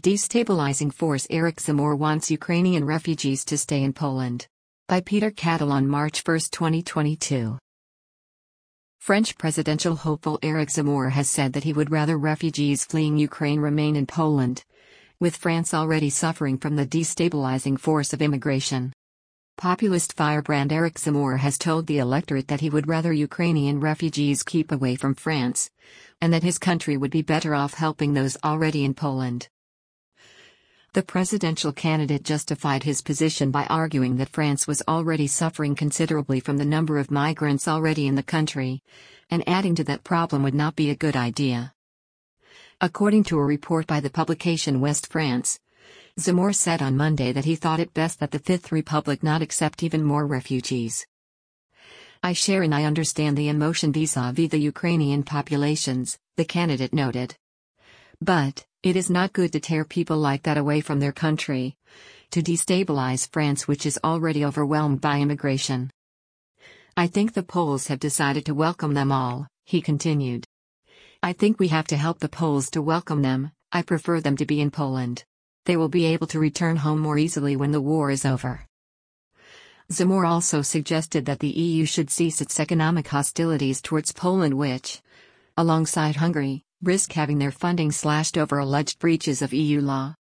Destabilizing force Eric Zemmour wants Ukrainian refugees to stay in Poland. By Peter Cattle on March 1, 2022. French presidential hopeful Eric Zemmour has said that he would rather refugees fleeing Ukraine remain in Poland, with France already suffering from the destabilizing force of immigration. Populist firebrand Eric Zemmour has told the electorate that he would rather Ukrainian refugees keep away from France, and that his country would be better off helping those already in Poland. The presidential candidate justified his position by arguing that France was already suffering considerably from the number of migrants already in the country, and adding to that problem would not be a good idea. According to a report by the publication West France, Zemmour said on Monday that he thought it best that the Fifth Republic not accept even more refugees. "I share and I understand the emotion vis-à-vis the Ukrainian populations," the candidate noted. "But it is not good to tear people like that away from their country, to destabilize France, which is already overwhelmed by immigration. I think the Poles have decided to welcome them all," he continued. "I think we have to help the Poles to welcome them. I prefer them to be in Poland. They will be able to return home more easily when the war is over." Zemmour also suggested that the EU should cease its economic hostilities towards Poland, which, alongside Hungary, risk having their funding slashed over alleged breaches of EU law.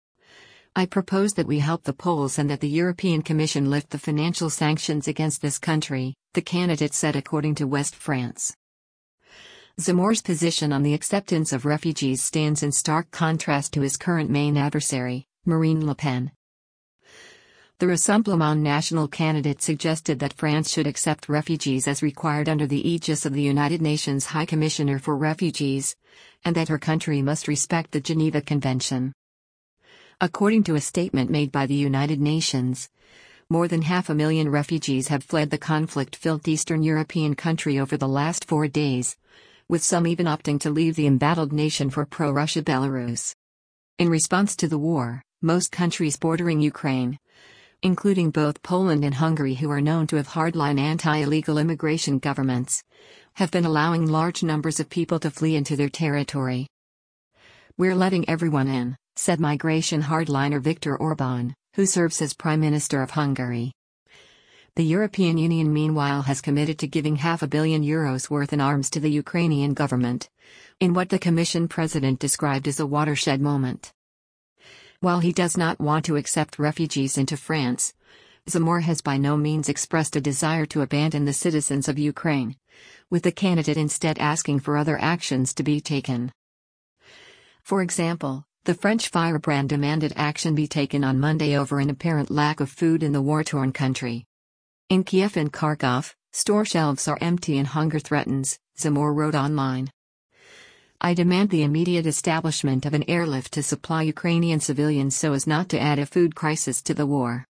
"I propose that we help the Poles and that the European Commission lift the financial sanctions against this country," the candidate said, according to West France. Zemmour's position on the acceptance of refugees stands in stark contrast to his current main adversary, Marine Le Pen. The Rassemblement National candidate suggested that France should accept refugees as required under the aegis of the United Nations High Commissioner for Refugees, and that her country must respect the Geneva Convention. According to a statement made by the United Nations, more than 500,000 refugees have fled the conflict-filled Eastern European country over the last 4 days, with some even opting to leave the embattled nation for pro-Russia Belarus. In response to the war, most countries bordering Ukraine, including both Poland and Hungary, who are known to have hardline anti-illegal immigration governments, have been allowing large numbers of people to flee into their territory. "We're letting everyone in," said migration hardliner Viktor Orbán, who serves as Prime Minister of Hungary. The European Union meanwhile has committed to giving €500 million worth in arms to the Ukrainian government, in what the Commission president described as a watershed moment. While he does not want to accept refugees into France, Zemmour has by no means expressed a desire to abandon the citizens of Ukraine, with the candidate instead asking for other actions to be taken. For example, the French firebrand demanded action be taken on Monday over an apparent lack of food in the war-torn country. "In Kiev and Kharkov, store shelves are empty and hunger threatens," Zemmour wrote online. "I demand the immediate establishment of an airlift to supply Ukrainian civilians so as not to add a food crisis to the war."